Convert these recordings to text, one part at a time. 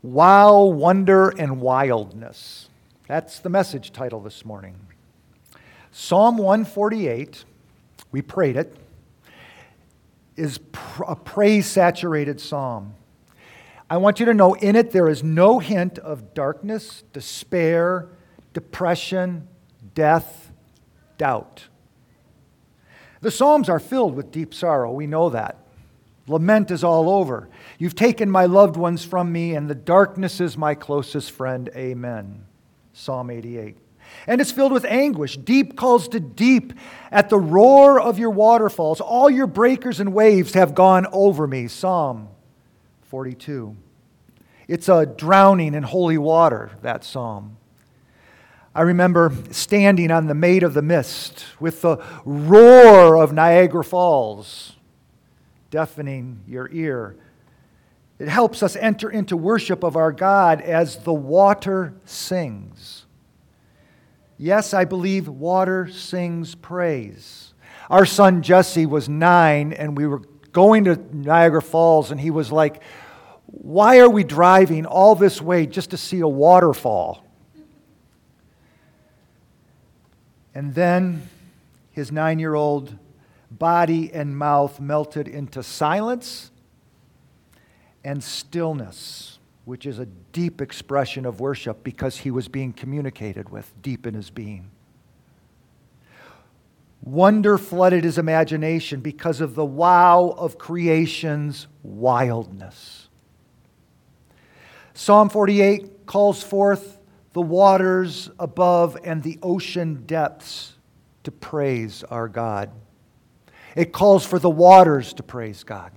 Wow, Wonder, and Wildness. That's the message title this morning. Psalm 148, we prayed it, is a praise-saturated psalm. I want you to know in it there is no hint of darkness, despair, depression, death, doubt. The Psalms are filled with deep sorrow, we know that. Lament is all over. You've taken my loved ones from me, and the darkness is my closest friend. Amen. Psalm 88. And it's filled with anguish. Deep calls to deep at the roar of your waterfalls. All your breakers and waves have gone over me. Psalm 42. It's a drowning in holy water, that psalm. I remember standing on the Maid of the Mist with the roar of Niagara Falls deafening your ear. It helps us enter into worship of our God as the water sings. Yes, I believe water sings praise. Our son Jesse was 9, and we were going to Niagara Falls, and he was like, "Why are we driving all this way just to see a waterfall?" And then his 9-year-old body and mouth melted into silence and stillness, which is a deep expression of worship because he was being communicated with deep in his being. Wonder flooded his imagination because of the wow of creation's wildness. Psalm 48 calls forth the waters above and the ocean depths to praise our God. It calls for the waters to praise God.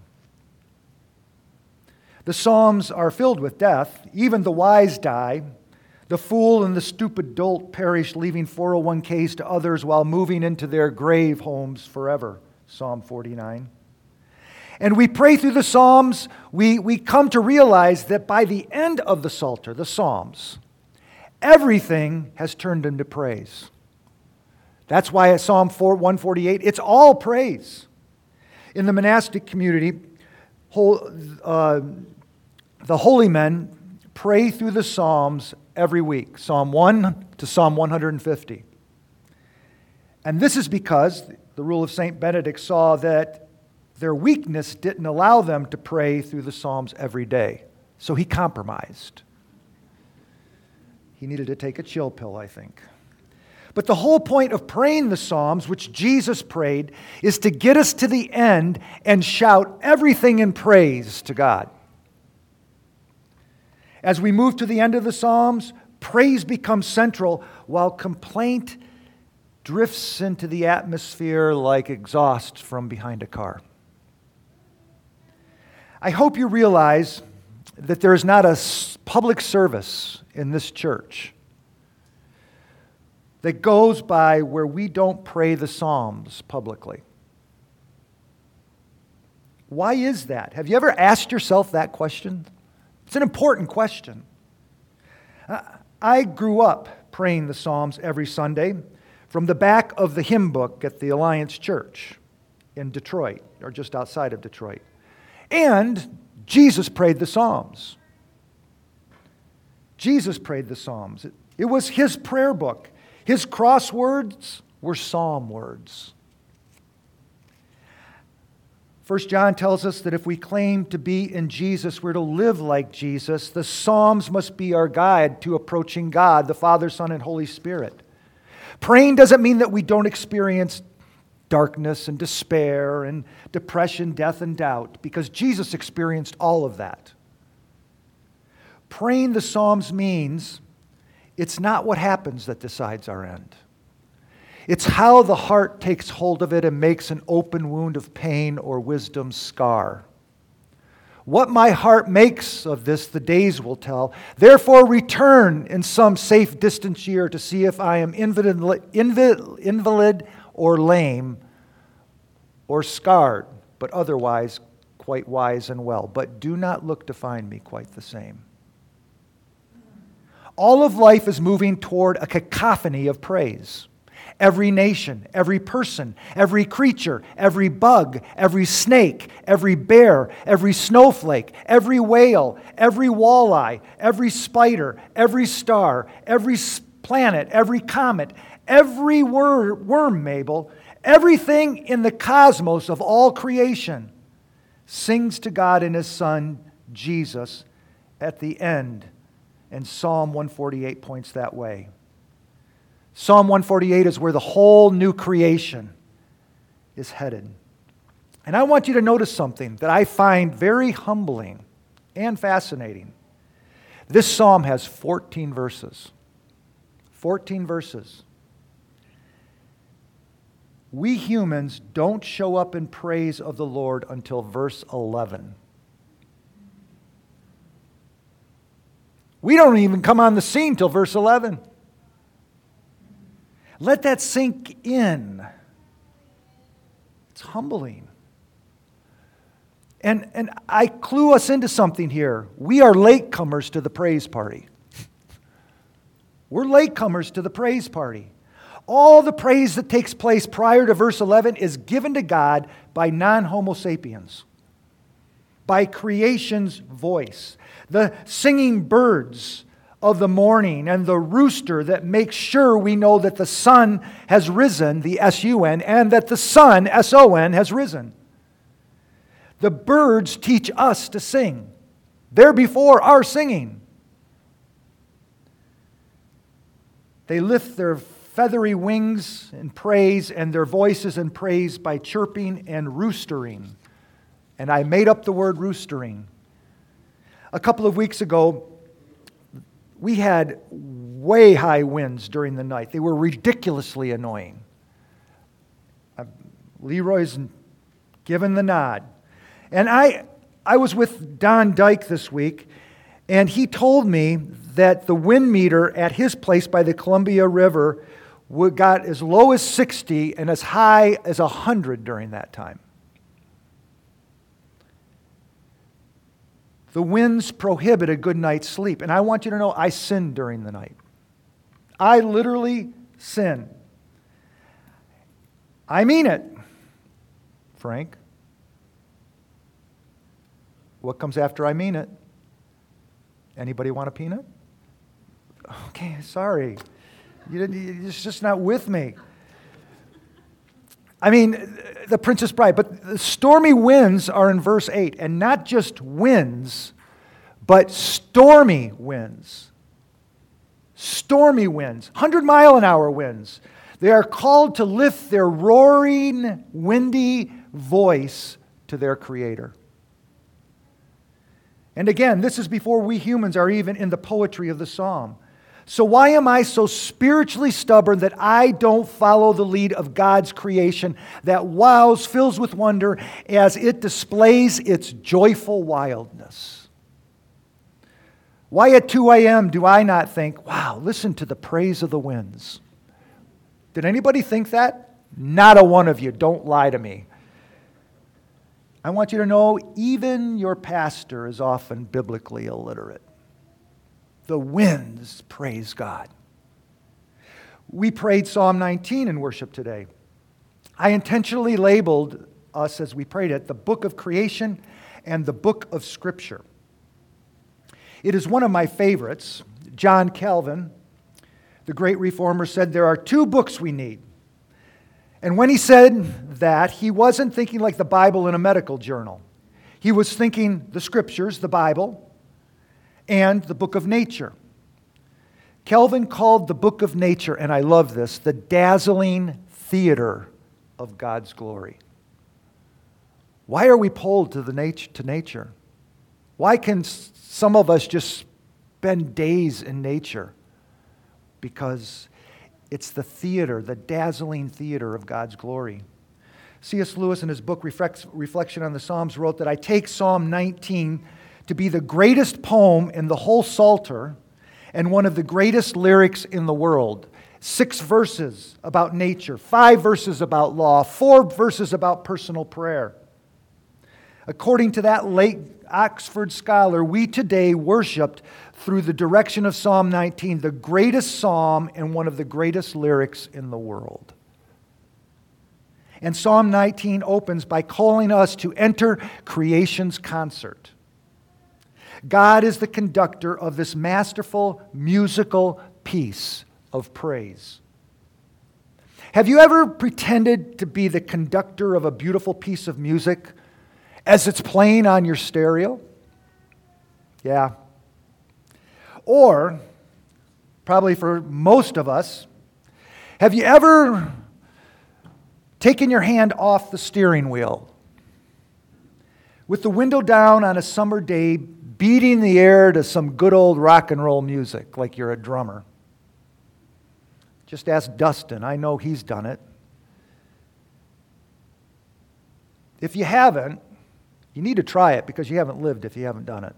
The Psalms are filled with death. Even the wise die. The fool and the stupid dolt perish, leaving 401ks to others while moving into their grave homes forever. Psalm 49. And we pray through the Psalms, we come to realize that by the end of the Psalter, the Psalms, everything has turned into praise. That's why at Psalm 148, it's all praise. In the monastic community, the holy men pray through the Psalms every week, Psalm 1 to Psalm 150. And this is because the rule of St. Benedict saw that their weakness didn't allow them to pray through the Psalms every day. So he compromised. He needed to take a chill pill, I think. But the whole point of praying the Psalms, which Jesus prayed, is to get us to the end and shout everything in praise to God. As we move to the end of the Psalms, praise becomes central while complaint drifts into the atmosphere like exhaust from behind a car. I hope you realize that there is not a public service in this church that goes by where we don't pray the Psalms publicly. Why is that? Have you ever asked yourself that question? It's an important question. I grew up praying the Psalms every Sunday from the back of the hymn book at the Alliance Church in Detroit, or just outside of Detroit. And Jesus prayed the Psalms. Jesus prayed the Psalms. It was his prayer book. His crosswords were psalm words. 1 John tells us that if we claim to be in Jesus, we're to live like Jesus. The Psalms must be our guide to approaching God, the Father, Son, and Holy Spirit. Praying doesn't mean that we don't experience darkness and despair and depression, death, and doubt, because Jesus experienced all of that. Praying the Psalms means it's not what happens that decides our end. It's how the heart takes hold of it and makes an open wound of pain or wisdom scar. What my heart makes of this, the days will tell. Therefore, return in some safe distance year to see if I am invalid or lame or scarred, but otherwise quite wise and well. But do not look to find me quite the same. All of life is moving toward a cacophony of praise. every nation, every person, every creature, every bug, every snake, every bear, every snowflake, every whale, every walleye, every spider, every star, every planet, every comet, every worm, Mabel, everything in the cosmos of all creation sings to God and His Son, Jesus, at the end. And Psalm 148 points that way. Psalm 148 is where the whole new creation is headed. And I want you to notice something that I find very humbling and fascinating. This psalm has 14 verses. 14 verses. We humans don't show up in praise of the Lord until verse 11. We don't even come on the scene till verse 11. Let that sink in. It's humbling. And I clue us into something here. We are latecomers to the praise party. We're latecomers to the praise party. All the praise that takes place prior to verse 11 is given to God by non-Homo sapiens, by creation's voice. The singing birds of the morning and the rooster that makes sure we know that the sun has risen, the S-U-N, and that the sun, S-O-N, has risen. The birds teach us to sing. They're before our singing. They lift their feathery wings in praise and their voices in praise by chirping and roostering. And I made up the word roostering. A couple of weeks ago, we had way high winds during the night. They were ridiculously annoying. Leroy's given the nod. And I was with Don Dyke this week, and he told me that the wind meter at his place by the Columbia River got as low as 60 and as high as 100 during that time. The winds prohibit a good night's sleep. And I want you to know, I sinned during the night. I literally sin. I mean it. Frank? What comes after I mean it? Anybody want a peanut? Okay, sorry. You're just not with me. I mean, the Princess Bride. But the stormy winds are in verse 8. And not just winds, but stormy winds. Stormy winds. 100-mile-an-hour winds. They are called to lift their roaring, windy voice to their Creator. And again, this is before we humans are even in the poetry of the psalm. So why am I so spiritually stubborn that I don't follow the lead of God's creation that wows, fills with wonder as it displays its joyful wildness? Why at 2 a.m. do I not think, wow, listen to the praise of the winds? Did anybody think that? Not a one of you. Don't lie to me. I want you to know, even your pastor is often biblically illiterate. The winds praise God. We prayed Psalm 19 in worship today. I intentionally labeled us, as we prayed it, the book of creation and the book of Scripture. It is one of my favorites. John Calvin, the great reformer, said there are 2 books we need. And when he said that, he wasn't thinking like the Bible in a medical journal. He was thinking the Scriptures, the Bible, and the book of nature. Calvin called the book of nature, and I love this, the dazzling theater of God's glory. Why are we pulled to nature? Why can some of us just spend days in nature? Because it's the theater, the dazzling theater of God's glory. C.S. Lewis, in his book Reflection on the Psalms, wrote that I take Psalm 19 to be the greatest poem in the whole Psalter and one of the greatest lyrics in the world. 6 verses about nature, 5 verses about law, 4 verses about personal prayer. According to that late Oxford scholar, we today worshiped through the direction of Psalm 19, the greatest psalm and one of the greatest lyrics in the world. And Psalm 19 opens by calling us to enter creation's concert. God is the conductor of this masterful musical piece of praise. Have you ever pretended to be the conductor of a beautiful piece of music as it's playing on your stereo? Yeah. Or, probably for most of us, have you ever taken your hand off the steering wheel with the window down on a summer day, beating the air to some good old rock and roll music like you're a drummer? Just ask Dustin. I know he's done it. If you haven't, you need to try it because you haven't lived if you haven't done it.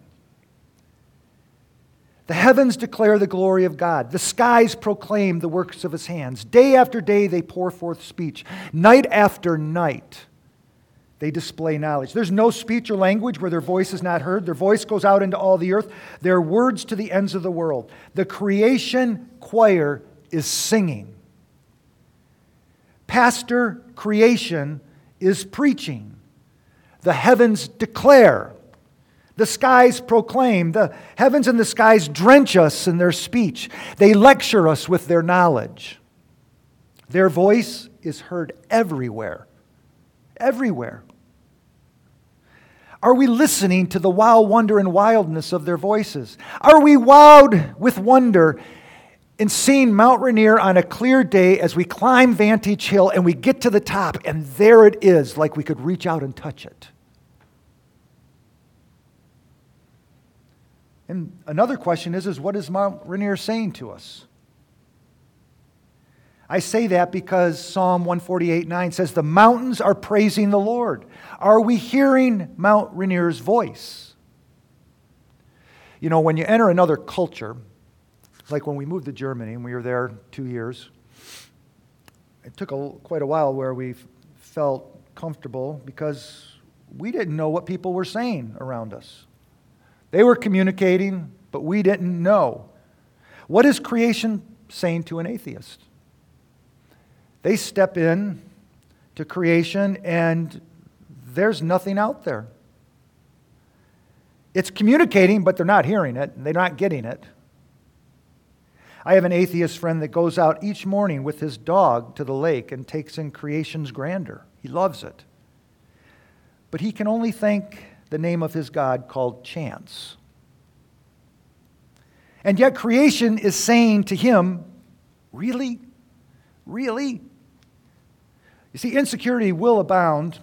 The heavens declare the glory of God. The skies proclaim the works of His hands. Day after day they pour forth speech. Night after night they display knowledge. There's no speech or language where their voice is not heard. Their voice goes out into all the earth. Their words to the ends of the world. The creation choir is singing. Pastor creation is preaching. The heavens declare. The skies proclaim. The heavens and the skies drench us in their speech. They lecture us with their knowledge. Their voice is heard everywhere. Everywhere. Are we listening to the wow, wonder, and wildness of their voices? Are we wowed with wonder in seeing Mount Rainier on a clear day as we climb Vantage Hill and we get to the top and there it is, like we could reach out and touch it? And another question is what is Mount Rainier saying to us? I say that because Psalm 148:9 says, the mountains are praising the Lord. Are we hearing Mount Rainier's voice? You know, when you enter another culture, like when we moved to Germany and we were there 2 years, it took quite a while where we felt comfortable because we didn't know what people were saying around us. They were communicating, but we didn't know. What is creation saying to an atheist? They step in to creation and there's nothing out there. It's communicating, but they're not hearing it, and they're not getting it. I have an atheist friend that goes out each morning with his dog to the lake and takes in creation's grandeur. He loves it. But he can only think the name of his God called chance. And yet creation is saying to him, really? Really? You see, insecurity will abound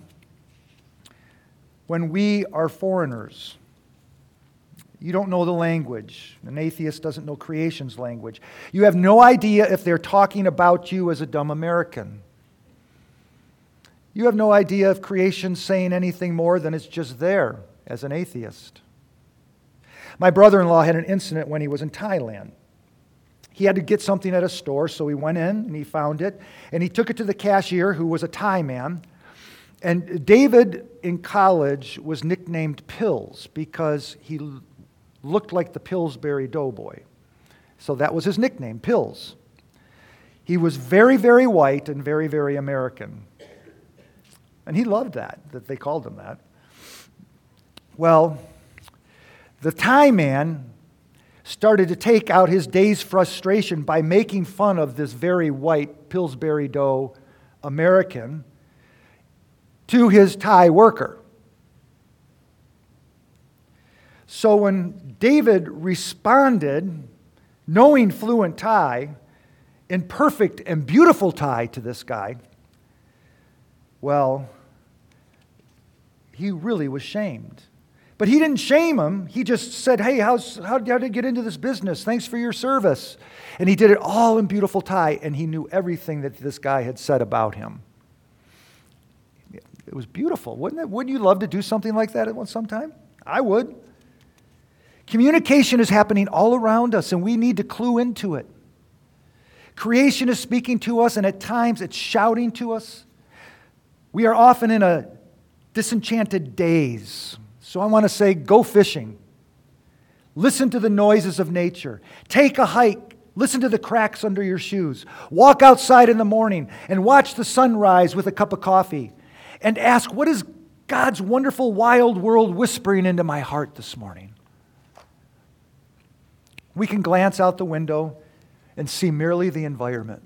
when we are foreigners. You don't know the language. An atheist doesn't know creation's language. You have no idea if they're talking about you as a dumb American. You have no idea if creation's saying anything more than it's just there as an atheist. My brother-in-law had an incident when he was in Thailand. He had to get something at a store, so he went in and he found it, and he took it to the cashier, who was a Thai man. And David in college was nicknamed Pills because he looked like the Pillsbury Doughboy. So that was his nickname, Pills. He was very, very white and very, very American. And he loved that they called him that. Well, the Thai man started to take out his day's frustration by making fun of this very white Pillsbury Dough American to his Thai worker. So when David responded, knowing fluent Thai, in perfect and beautiful Thai to this guy, well, he really was shamed. But he didn't shame him. He just said, hey, how did you get into this business? Thanks for your service. And he did it all in beautiful Thai, and he knew everything that this guy had said about him. It was beautiful, wouldn't it? Wouldn't you love to do something like that at some time? I would. Communication is happening all around us, and we need to clue into it. Creation is speaking to us, and at times it's shouting to us. We are often in a disenchanted daze. So I want to say, go fishing. Listen to the noises of nature. Take a hike. Listen to the cracks under your shoes. Walk outside in the morning and watch the sunrise with a cup of coffee. And ask, what is God's wonderful wild world whispering into my heart this morning? We can glance out the window and see merely the environment.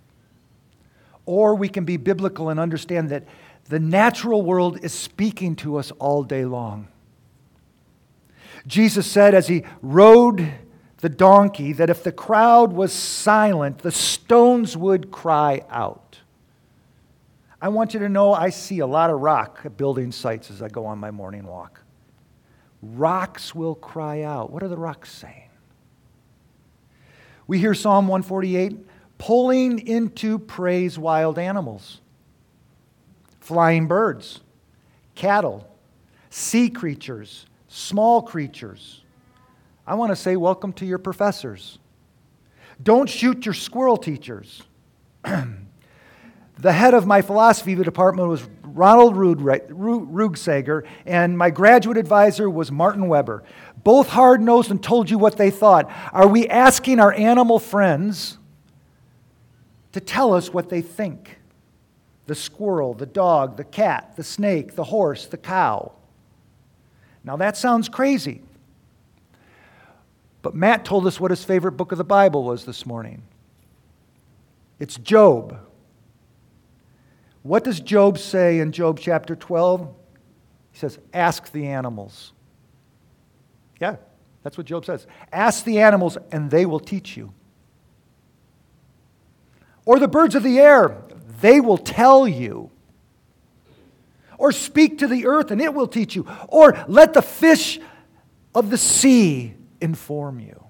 Or we can be biblical and understand that the natural world is speaking to us all day long. Jesus said as he rode the donkey that if the crowd was silent, the stones would cry out. I want you to know I see a lot of rock at building sites as I go on my morning walk. Rocks will cry out. What are the rocks saying? We hear Psalm 148 pulling into praise wild animals, flying birds, cattle, sea creatures, small creatures. I want to say welcome to your professors. Don't shoot your squirrel teachers. The head of my philosophy department was Ronald Rugsager, and my graduate advisor was Martin Weber. Both hard-nosed and told you what they thought. Are we asking our animal friends to tell us what they think? The squirrel, the dog, the cat, the snake, the horse, the cow. Now that sounds crazy. But Matt told us what his favorite book of the Bible was this morning. It's Job. What does Job say in Job chapter 12? He says, ask the animals. Yeah, that's what Job says. Ask the animals and they will teach you. Or the birds of the air, they will tell you. Or speak to the earth and it will teach you. Or let the fish of the sea inform you.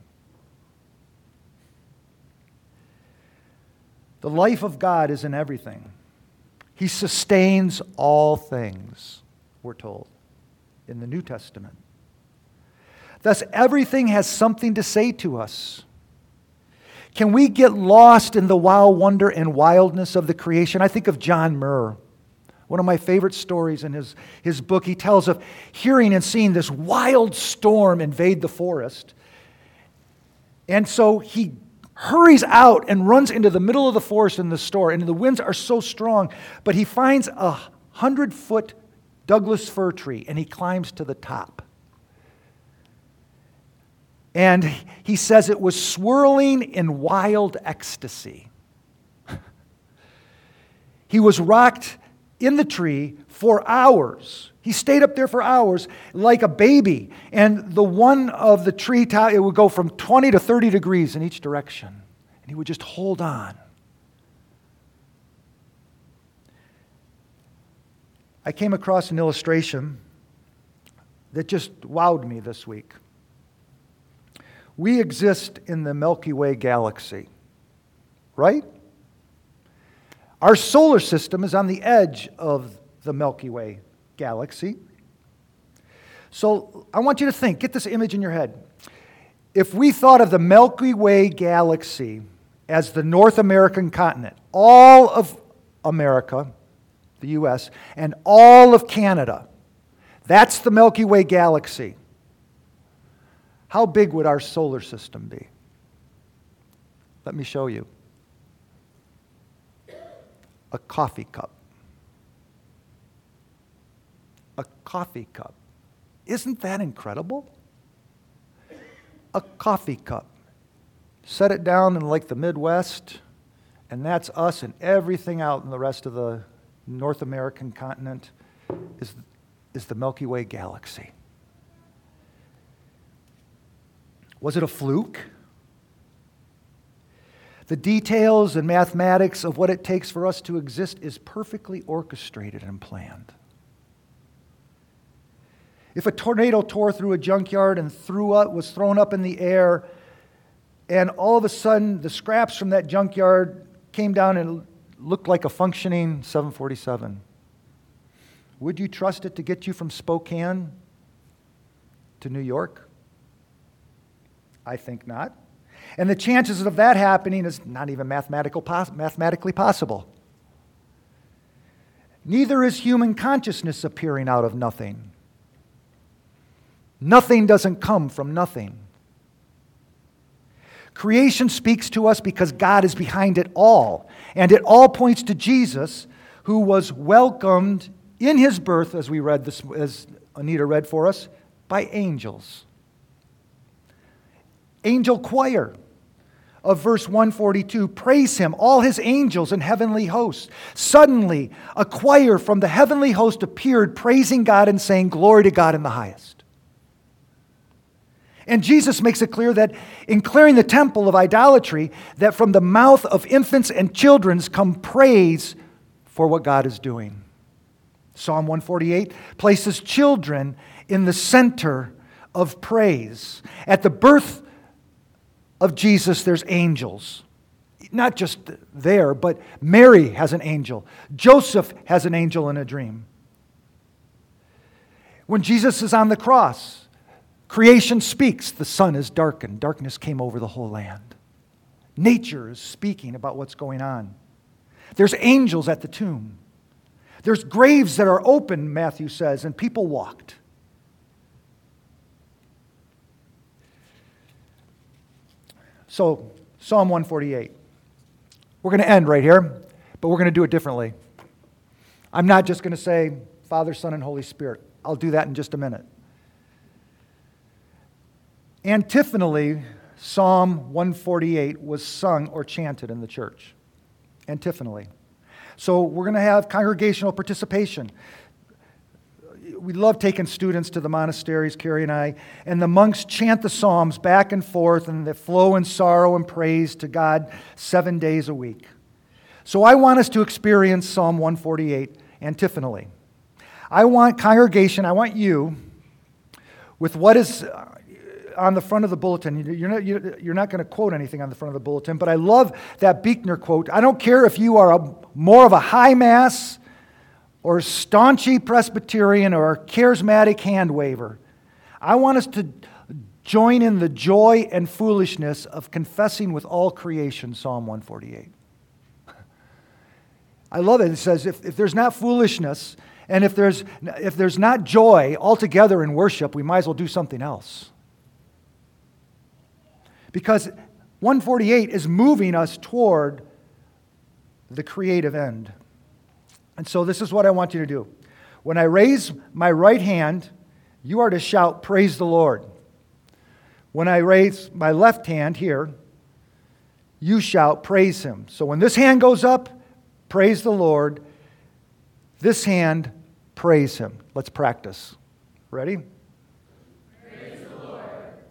The life of God is in everything. He sustains all things, we're told, in the New Testament. Thus, everything has something to say to us. Can we get lost in the wow, wonder, and wildness of the creation? I think of John Muir. One of my favorite stories in his book, he tells of hearing and seeing this wild storm invade the forest. And so he hurries out and runs into the middle of the forest in the storm, and the winds are so strong, but he finds a 100-foot Douglas fir tree, and he climbs to the top. And he says it was swirling in wild ecstasy. He was rocked in the tree for hours. He stayed up there for hours like a baby. And the one of the tree top, it would go from 20 to 30 degrees in each direction. And he would just hold on. I came across an illustration that just wowed me this week. We exist in the Milky Way galaxy, right? Our solar system is on the edge of the Milky Way galaxy. So I want you to think, get this image in your head. If we thought of the Milky Way galaxy as the North American continent, all of America, the U.S., and all of Canada, that's the Milky Way galaxy. How big would our solar system be? Let me show you. A coffee cup. A coffee cup. Isn't that incredible? A coffee cup. Set it down in like the Midwest, and that's us, and everything out in the rest of the North American continent is the Milky Way galaxy. Was it a fluke? The details and mathematics of what it takes for us to exist is perfectly orchestrated and planned. If a tornado tore through a junkyard and was thrown up in the air, and all of a sudden the scraps from that junkyard came down and looked like a functioning 747, would you trust it to get you from Spokane to New York? I think not. And the chances of that happening is not even mathematically possible. Neither is human consciousness appearing out of nothing. Nothing doesn't come from nothing. Creation speaks to us because God is behind it all. And it all points to Jesus, who was welcomed in his birth, as we read this, as Anita read for us, by angels. Angel choir of verse 142, praise him, all his angels and heavenly hosts. Suddenly, a choir from the heavenly host appeared, praising God and saying, glory to God in the highest. And Jesus makes it clear that in clearing the temple of idolatry, that from the mouth of infants and children come praise for what God is doing. Psalm 148 places children in the center of praise. At the birth of Jesus, there's angels. Not just there, but Mary has an angel. Joseph has an angel in a dream. When Jesus is on the cross, creation speaks. The sun is darkened. Darkness came over the whole land. Nature is speaking about what's going on. There's angels at the tomb. There's graves that are open, Matthew says, and people walked. So, Psalm 148. We're going to end right here, but we're going to do it differently. I'm not just going to say Father, Son, and Holy Spirit. I'll do that in just a minute. Antiphonally, Psalm 148 was sung or chanted in the church. Antiphonally. So we're going to have congregational participation. We love taking students to the monasteries, Carrie and I, and the monks chant the Psalms back and forth, and they flow in sorrow and praise to God 7 days a week. So I want us to experience Psalm 148 antiphonally. I want congregation, I want you, with what is on the front of the bulletin. You're not going to quote anything on the front of the bulletin, but I love that Buechner quote. I don't care if you are more of a high mass or staunchy Presbyterian or a charismatic hand waver. I want us to join in the joy and foolishness of confessing with all creation, Psalm 148. I love it. It says, if there's not foolishness and if there's not joy altogether in worship, we might as well do something else. Because 148 is moving us toward the creative end. And so this is what I want you to do. When I raise my right hand, you are to shout, praise the Lord. When I raise my left hand here, you shout, praise him. So when this hand goes up, praise the Lord. This hand, praise him. Let's practice. Ready? Praise the Lord.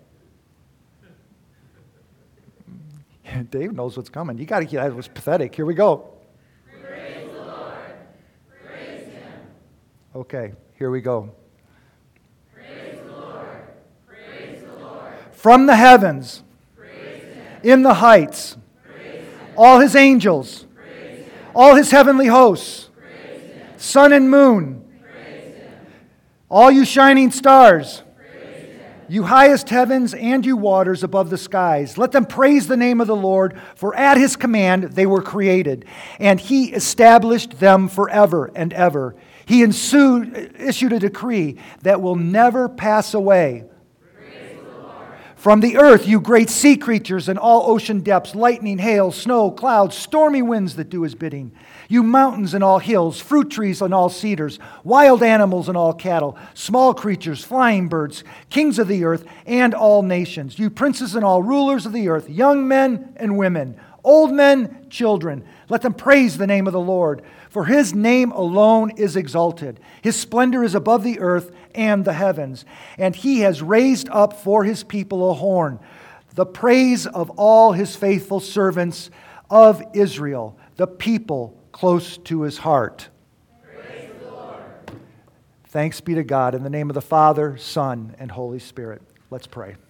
Dave knows what's coming. You got to get that. It was pathetic. Here we go. Praise the Lord. Praise him. Okay, here we go. Praise the Lord. Praise the Lord. From the heavens, Praise him. in the heights, Praise him. all his angels, Praise him. all his heavenly hosts, Praise him. sun and moon, Praise him. all you shining stars, Praise him. you highest heavens and you waters above the skies. Let them praise the name of the Lord, for at his command they were created, and he established them forever and ever. He issued a decree that will never pass away. Praise the Lord. From the earth, you great sea creatures and all ocean depths, lightning, hail, snow, clouds, stormy winds that do his bidding. You mountains and all hills, fruit trees and all cedars, wild animals and all cattle, small creatures, flying birds, kings of the earth and all nations. You princes and all rulers of the earth, young men and women, old men, children. Let them praise the name of the Lord, for his name alone is exalted. His splendor is above the earth and the heavens, and he has raised up for his people a horn, the praise of all his faithful servants of Israel, the people close to his heart. Praise the Lord. Thanks be to God in the name of the Father, Son, and Holy Spirit. Let's pray.